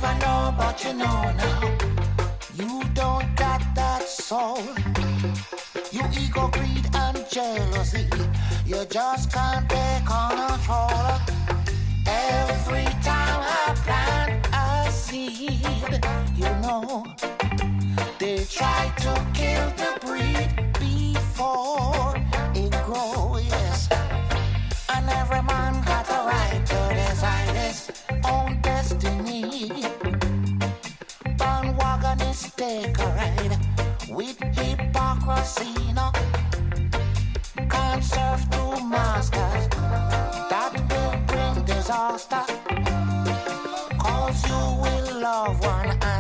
never know, but you know now. You don't got that soul. You ego, greed, and jealousy. You just can't take control. Every time I plant a seed, you know, they try to kill the breed before it grows, yes. And every man got a right to design his own destiny. Bandwagonists take a ride with hypocrisy, no. Can't serve two masters, that will bring disaster. Cause you will love one